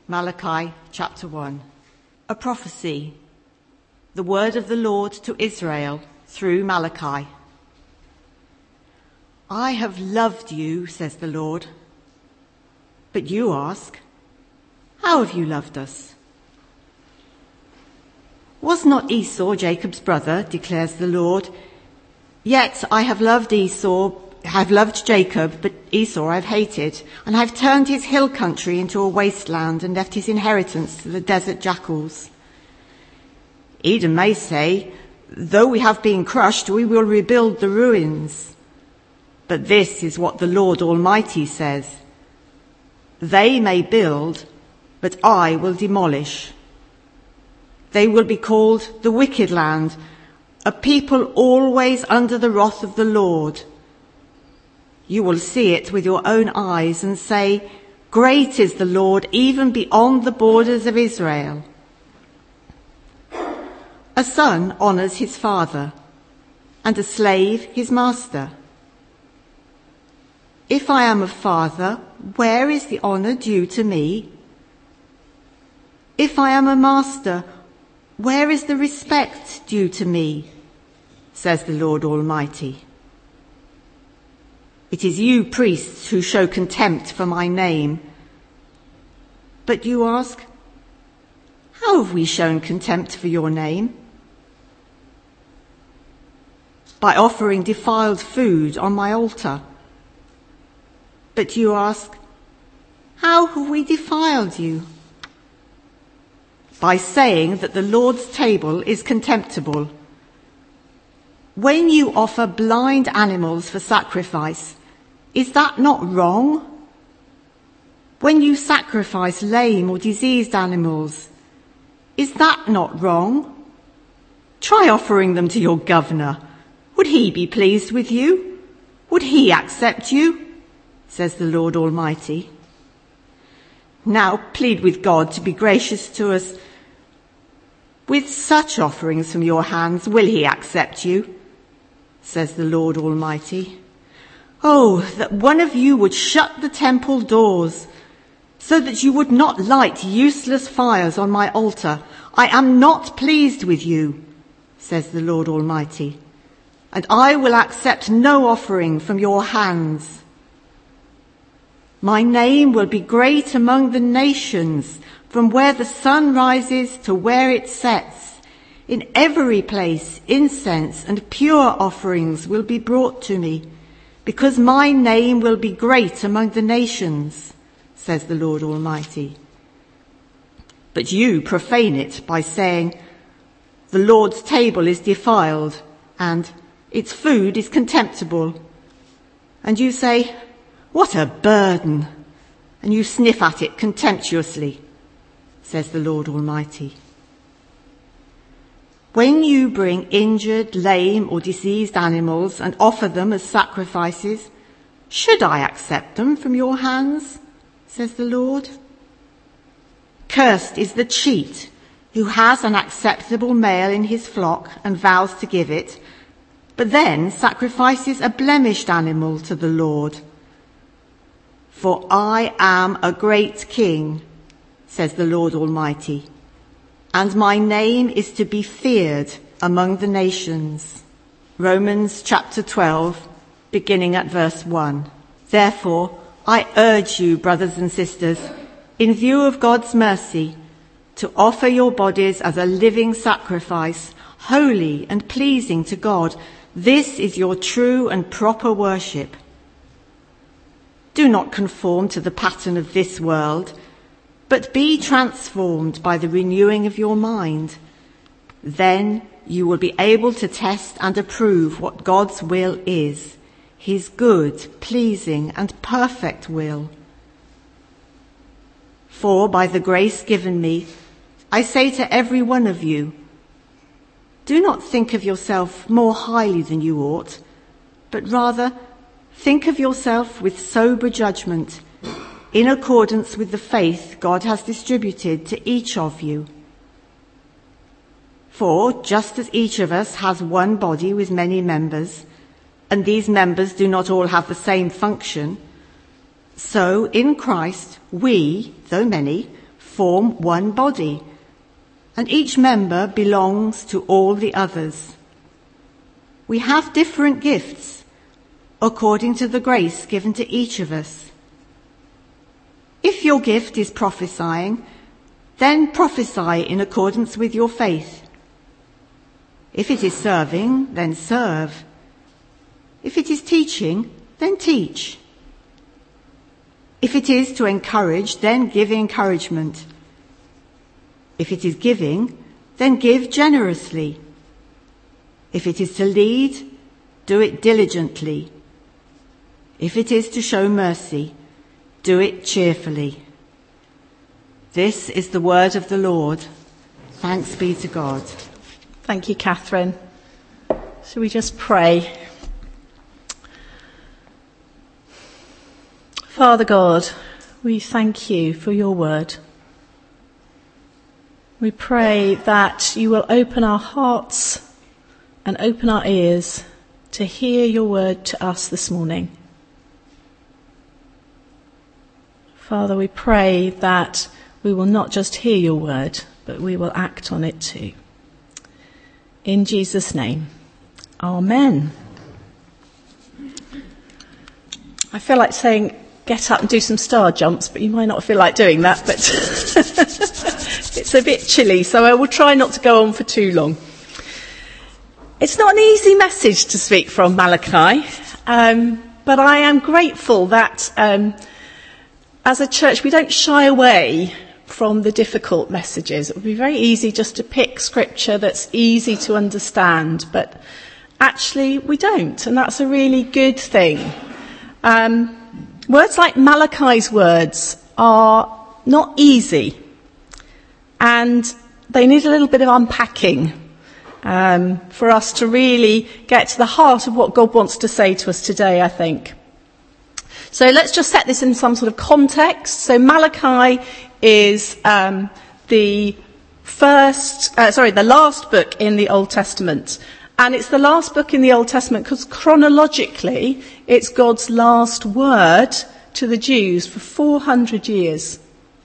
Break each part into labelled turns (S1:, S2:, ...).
S1: Malachi chapter 1. A prophecy. The word of the Lord to Israel through Malachi. I have loved you, says the Lord. But you ask, how have you loved us? Was not Esau Jacob's brother, declares the Lord? Yet I have loved Jacob, but Esau I've hated, and I've turned his hill country into a wasteland and left his inheritance to the desert jackals. Edom may say, though we have been crushed, we will rebuild the ruins. But this is what the Lord Almighty says. They may build, but I will demolish. They will be called the wicked land, a people always under the wrath of the Lord. You will see it with your own eyes and say, great is the Lord, even beyond the borders of Israel. A son honours his father, and a slave his master. If I am a father, where is the honour due to me? If I am a master, where is the respect due to me? Says the Lord Almighty. It is you priests who show contempt for my name. But you ask, how have we shown contempt for your name? By offering defiled food on my altar. But you ask, how have we defiled you? By saying that the Lord's table is contemptible. When you offer blind animals for sacrifice, is that not wrong? When you sacrifice lame or diseased animals, is that not wrong? Try offering them to your governor. Would he be pleased with you? Would he accept you? Says the Lord Almighty. Now plead with God to be gracious to us. With such offerings from your hands, will he accept you? Says the Lord Almighty. Oh, that one of you would shut the temple doors, so that you would not light useless fires on my altar. I am not pleased with you, says the Lord Almighty, and I will accept no offering from your hands. My name will be great among the nations, from where the sun rises to where it sets. In every place incense and pure offerings will be brought to me, because my name will be great among the nations, says the Lord Almighty. But you profane it by saying, the Lord's table is defiled, and its food is contemptible. And you say, what a burden! And you sniff at it contemptuously, says the Lord Almighty. When you bring injured, lame or diseased animals and offer them as sacrifices, should I accept them from your hands? Says the Lord. Cursed is the cheat who has an acceptable male in his flock and vows to give it, but then sacrifices a blemished animal to the Lord. For I am a great king, says the Lord Almighty, and my name is to be feared among the nations. Romans chapter 12, beginning at verse 1. Therefore, I urge you, brothers and sisters, in view of God's mercy, to offer your bodies as a living sacrifice, holy and pleasing to God. This is your true and proper worship. Do not conform to the pattern of this world, but be transformed by the renewing of your mind. Then you will be able to test and approve what God's will is, his good, pleasing and perfect will. For by the grace given me, I say to every one of you, do not think of yourself more highly than you ought, but rather think of yourself with sober judgment, in accordance with the faith God has distributed to each of you. For just as each of us has one body with many members, and these members do not all have the same function, so in Christ we, though many, form one body, and each member belongs to all the others. We have different gifts according to the grace given to each of us. If your gift is prophesying, then prophesy in accordance with your faith. If it is serving, then serve. If it is teaching, then teach. If it is to encourage, then give encouragement. If it is giving, then give generously. If it is to lead, do it diligently. If it is to show mercy, do it cheerfully. This is the word of the Lord. Thanks be to God.
S2: Thank you, Catherine. Shall we just pray? Father God, we thank you for your word. We pray that you will open our hearts and open our ears to hear your word to us this morning. Father, we pray that we will not just hear your word, but we will act on it too. In Jesus' name, amen. I feel like saying, get up and do some star jumps, but you might not feel like doing that, but it's a bit chilly, so I will try not to go on for too long. It's not an easy message to speak from Malachi, but I am grateful that as a church we don't shy away from the difficult messages. It would be very easy just to pick scripture that's easy to understand, but actually we don't, and that's a really good thing. Words like Malachi's words are not easy, and they need a little bit of unpacking for us to really get to the heart of what God wants to say to us today, I think. So let's just set this in some sort of context. So Malachi is the last book in the Old Testament. And it's the last book in the Old Testament because chronologically it's God's last word to the Jews for 400 years.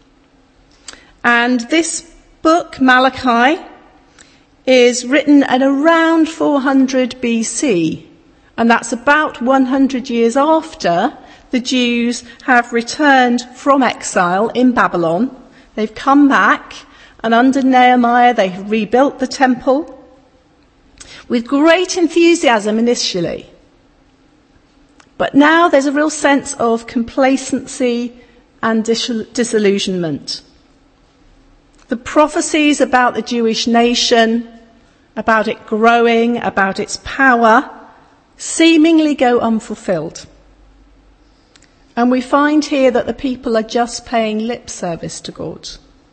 S2: And this book, Malachi, is written at around 400 BC. And that's about 100 years after the Jews have returned from exile in Babylon. They've come back, and under Nehemiah they have rebuilt the temple with great enthusiasm initially. But now there's a real sense of complacency and disillusionment. The prophecies about the Jewish nation, about it growing, about its power, seemingly go unfulfilled. And we find here that the people are just paying lip service to God.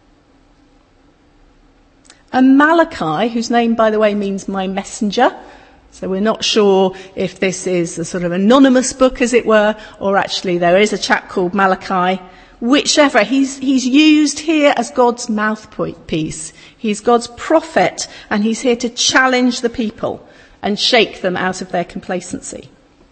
S2: And Malachi, whose name, by the way, means my messenger, so we're not sure if this is a sort of anonymous book, as it were, or actually there is a chap called Malachi. Whichever, he's used here as God's mouthpiece. He's God's prophet, and he's here to challenge the people and shake them out of their complacency.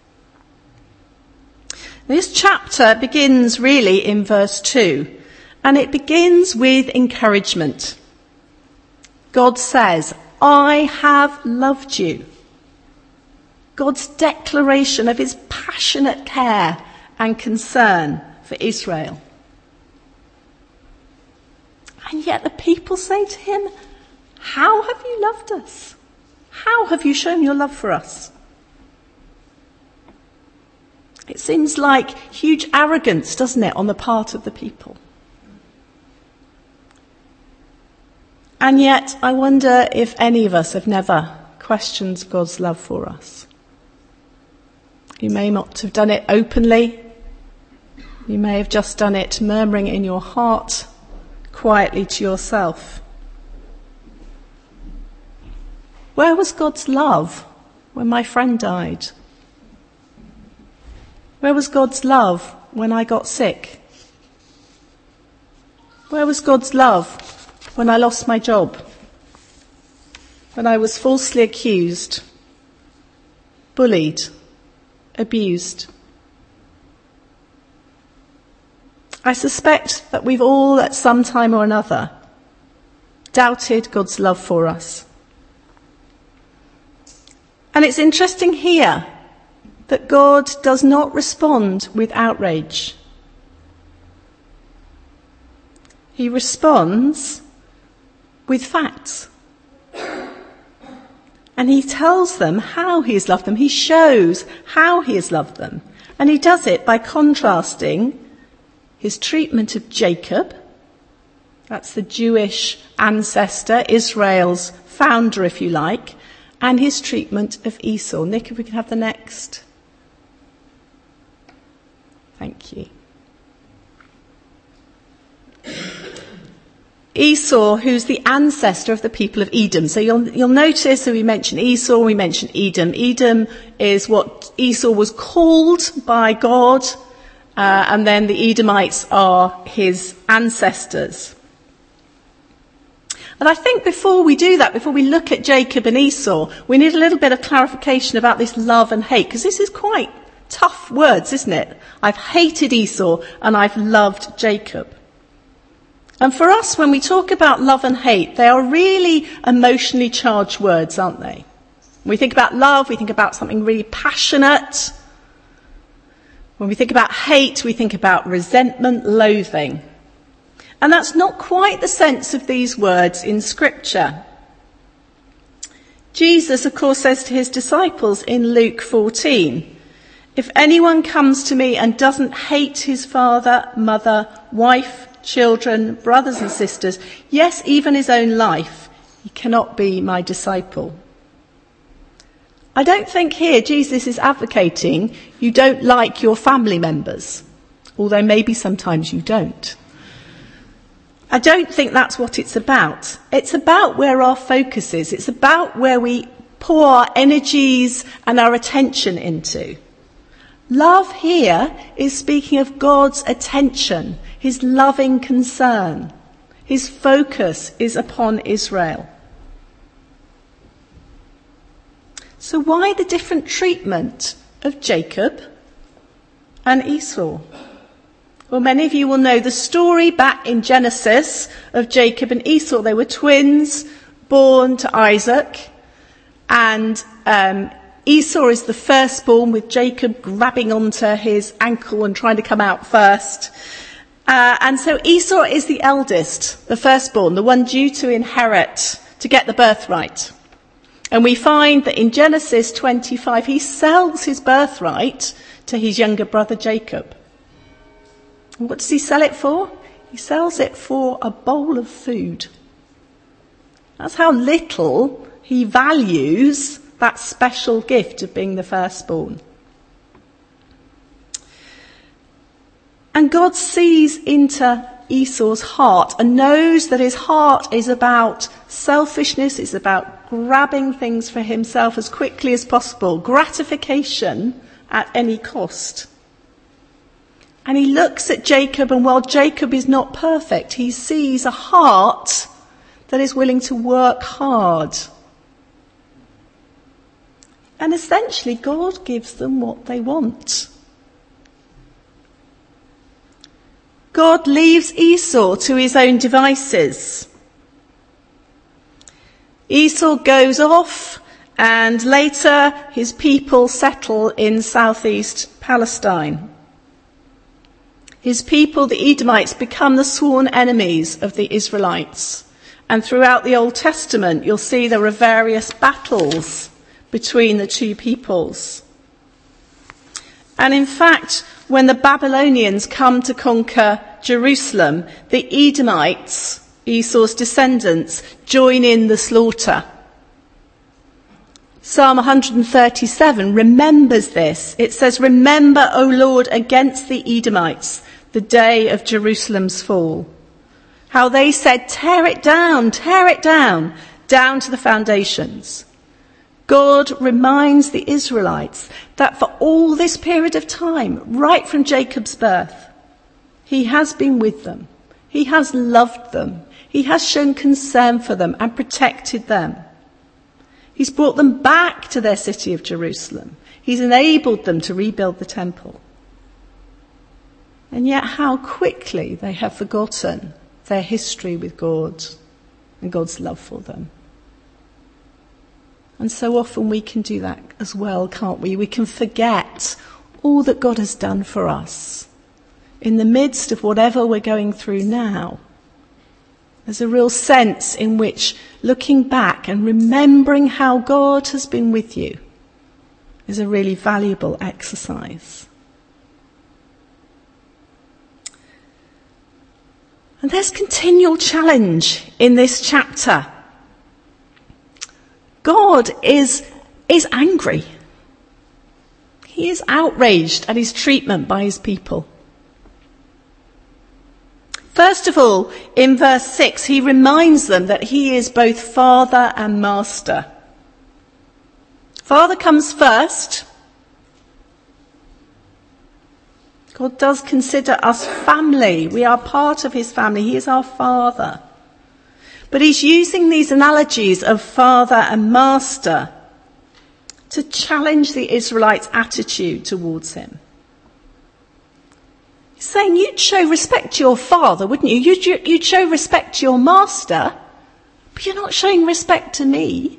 S2: This chapter begins really in verse 2, and it begins with encouragement. God says, I have loved you. God's declaration of his passionate care and concern for Israel. And yet the people say to him, how have you loved us? How have you shown your love for us? It seems like huge arrogance, doesn't it, on the part of the people. And yet, I wonder if any of us have never questioned God's love for us. You may not have done it openly. You may have just done it murmuring in your heart, quietly to yourself. Where was God's love when my friend died? Where was God's love when I got sick? Where was God's love when I lost my job? When I was falsely accused, bullied, abused? I suspect that we've all at some time or another doubted God's love for us. And it's interesting here that God does not respond with outrage. He responds with facts. And he tells them how he has loved them. He shows how he has loved them. And he does it by contrasting his treatment of Jacob, that's the Jewish ancestor, Israel's founder, if you like, and his treatment of Esau. Nick, if we can have the next. Thank you. Esau, who's the ancestor of the people of Edom. So you'll notice that we mentioned Esau, we mentioned Edom. Edom is what Esau was called by God, and then the Edomites are his ancestors. And I think before we do that, before we look at Jacob and Esau, we need a little bit of clarification about this love and hate, because this is quite tough words, isn't it? I've hated Esau and I've loved Jacob. And for us, when we talk about love and hate, they are really emotionally charged words, aren't they? When we think about love, we think about something really passionate. When we think about hate, we think about resentment, loathing. And that's not quite the sense of these words in Scripture. Jesus, of course, says to his disciples in Luke 14, "If anyone comes to me and doesn't hate his father, mother, wife, children, brothers and sisters, yes, even his own life, he cannot be my disciple." I don't think here Jesus is advocating you don't like your family members, although maybe sometimes you don't. I don't think that's what it's about. It's about where our focus is. It's about where we pour our energies and our attention into. Love here is speaking of God's attention, his loving concern. His focus is upon Israel. So why the different treatment of Jacob and Esau? Well, many of you will know the story back in Genesis of Jacob and Esau. They were twins born to Isaac, and Esau is the firstborn, with Jacob grabbing onto his ankle and trying to come out first. And so Esau is the eldest, the firstborn, the one due to inherit, to get the birthright. And we find that in Genesis 25, he sells his birthright to his younger brother Jacob. And what does he sell it for? He sells it for a bowl of food. That's how little he values that special gift of being the firstborn. And God sees into Esau's heart and knows that his heart is about selfishness, it's about grabbing things for himself as quickly as possible, gratification at any cost. And he looks at Jacob, and while Jacob is not perfect, he sees a heart that is willing to work hard. And essentially, God gives them what they want. God leaves Esau to his own devices. Esau goes off, and later his people settle in southeast Palestine. His people, the Edomites, become the sworn enemies of the Israelites. And throughout the Old Testament, you'll see there are various battles between the two peoples. And in fact, when the Babylonians come to conquer Jerusalem, the Edomites, Esau's descendants, join in the slaughter. Psalm 137 remembers this. It says, "Remember, O Lord, against the Edomites, the day of Jerusalem's fall. How they said, tear it down to the foundations." God reminds the Israelites that for all this period of time, right from Jacob's birth, he has been with them. He has loved them. He has shown concern for them and protected them. He's brought them back to their city of Jerusalem. He's enabled them to rebuild the temple. And yet how quickly they have forgotten their history with God and God's love for them. And so often we can do that as well, can't we? We can forget all that God has done for us in the midst of whatever we're going through now. There's a real sense in which looking back and remembering how God has been with you is a really valuable exercise. And there's continual challenge in this chapter. God is angry. He is outraged at his treatment by his people. First of all, in verse 6, he reminds them that he is both father and master. Father comes first. God does consider us family. We are part of his family. He is our father. But he's using these analogies of father and master to challenge the Israelites' attitude towards him. He's saying you'd show respect to your father, wouldn't you? You'd show respect to your master, but you're not showing respect to me.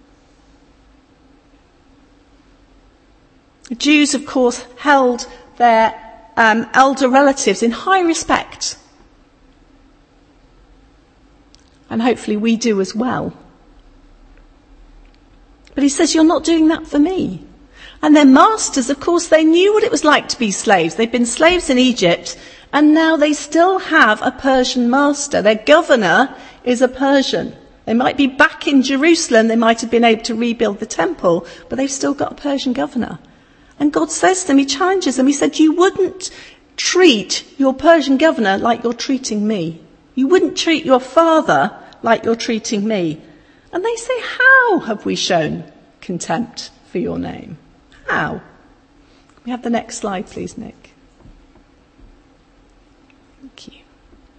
S2: The Jews, of course, held their elder relatives in high respect. And hopefully we do as well. But he says, you're not doing that for me. And their masters, of course, they knew what it was like to be slaves. They'd been slaves in Egypt, and now they still have a Persian master. Their governor is a Persian. They might be back in Jerusalem. They might have been able to rebuild the temple, but they've still got a Persian governor. And God says to them, he challenges them. He said, you wouldn't treat your Persian governor like you're treating me. You wouldn't treat your father like you're treating me. And they say, how have we shown contempt for your name? How? Can we have the next slide, please, Nick? Thank you.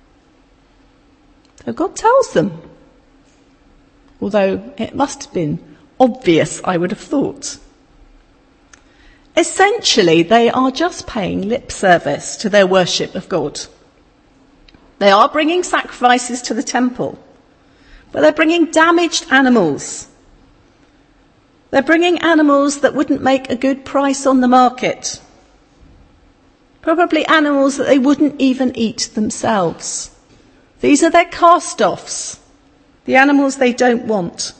S2: So God tells them, although it must have been obvious, I would have thought. Essentially, they are just paying lip service to their worship of God. They are bringing sacrifices to the temple, but they're bringing damaged animals. They're bringing animals that wouldn't make a good price on the market. Probably animals that they wouldn't even eat themselves. These are their cast-offs, the animals they don't want.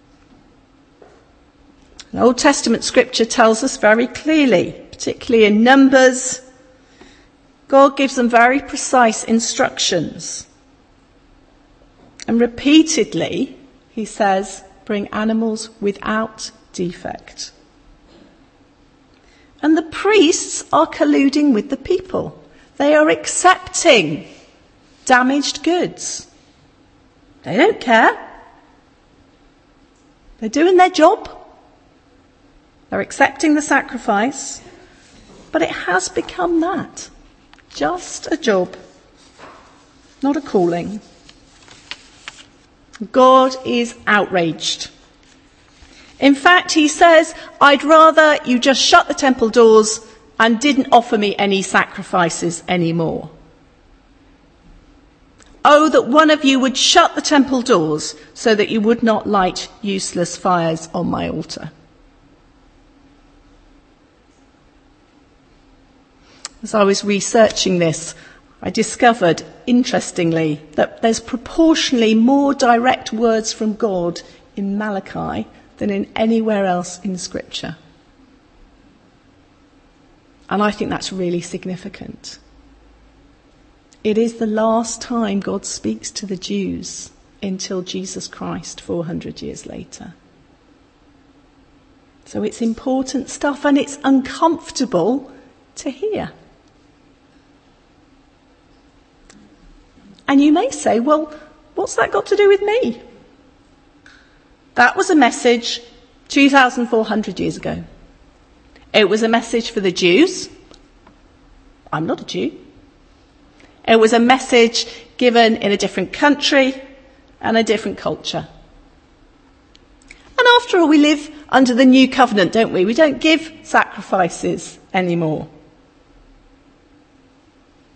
S2: An Old Testament scripture tells us very clearly, particularly in Numbers, God gives them very precise instructions. And repeatedly, he says, bring animals without defect. And the priests are colluding with the people. They are accepting damaged goods. They don't care. They're doing their job. They're accepting the sacrifice. But it has become that. Just a job, not a calling. God is outraged. In fact, he says, I'd rather you just shut the temple doors and didn't offer me any sacrifices anymore. Oh, that one of you would shut the temple doors so that you would not light useless fires on my altar. As I was researching this, I discovered, interestingly, that there's proportionally more direct words from God in Malachi than in anywhere else in Scripture. And I think that's really significant. It is the last time God speaks to the Jews until Jesus Christ 400 years later. So it's important stuff and it's uncomfortable to hear. And you may say, well, what's that got to do with me? That was a message 2,400 years ago. It was a message for the Jews. I'm not a Jew. It was a message given in a different country and a different culture. And after all, we live under the new covenant, don't we? We don't give sacrifices anymore.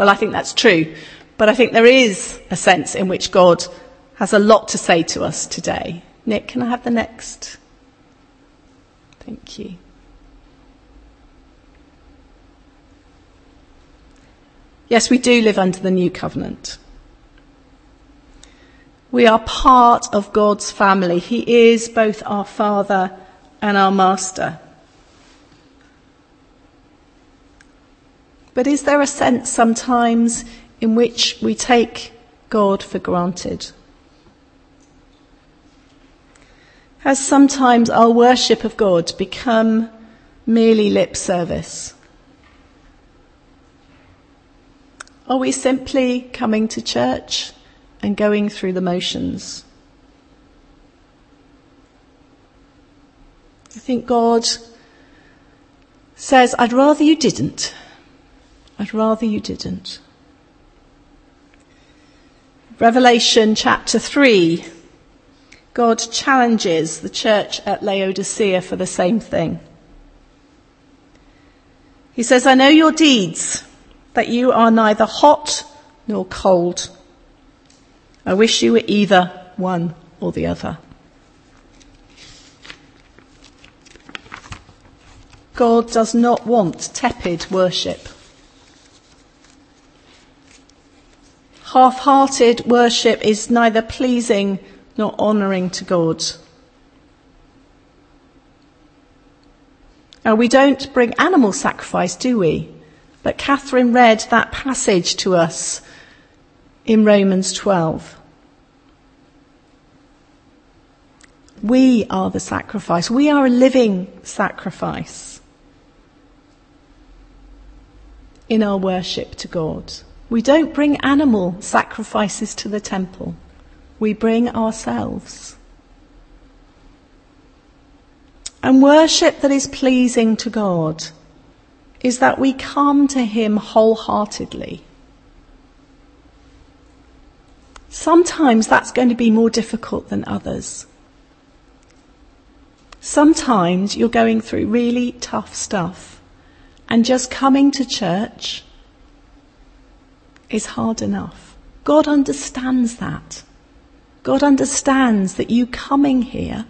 S2: Well, I think that's true. But I think there is a sense in which God has a lot to say to us today. Nick, can I have the next? Thank you. Yes, we do live under the new covenant. We are part of God's family. He is both our Father and our Master. But is there a sense sometimes in which we take God for granted? Has sometimes our worship of God become merely lip service? Are we simply coming to church and going through the motions? I think God says, I'd rather you didn't. I'd rather you didn't. Revelation chapter 3, God challenges the church at Laodicea for the same thing. He says, I know your deeds, that you are neither hot nor cold. I wish you were either one or the other. God does not want tepid worship. Half-hearted worship is neither pleasing nor honouring to God. Now, we don't bring animal sacrifice, do we? But Catherine read that passage to us in Romans 12. We are the sacrifice. We are a living sacrifice in our worship to God. We don't bring animal sacrifices to the temple. We bring ourselves. And worship that is pleasing to God is that we come to him wholeheartedly. Sometimes that's going to be more difficult than others. Sometimes you're going through really tough stuff, and just coming to church is hard enough. God understands that. God understands that you coming here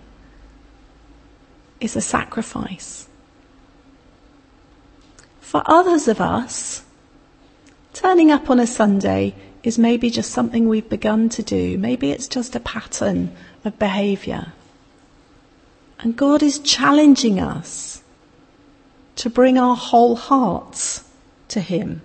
S2: is a sacrifice. For others of us, turning up on a Sunday is maybe just something we've begun to do. Maybe it's just a pattern of behaviour. And God is challenging us to bring our whole hearts to him.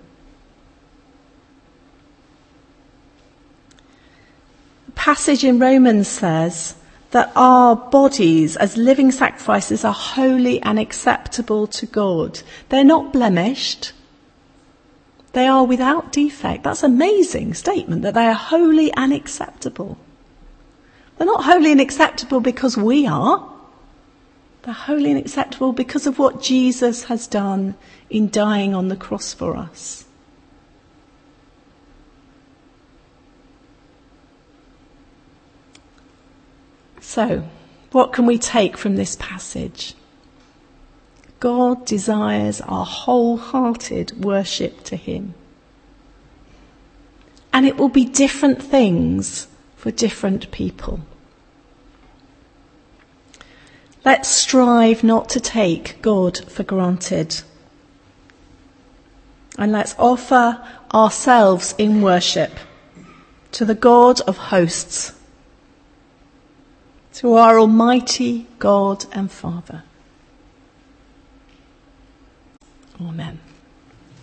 S2: The passage in Romans says that our bodies as living sacrifices are holy and acceptable to God. They're not blemished. They are without defect. That's an amazing statement, that they are holy and acceptable. They're not holy and acceptable because we are. They're holy and acceptable because of what Jesus has done in dying on the cross for us. So, what can we take from this passage? God desires our wholehearted worship to him. And it will be different things for different people. Let's strive not to take God for granted. And let's offer ourselves in worship to the God of hosts, to our Almighty God and Father. Amen.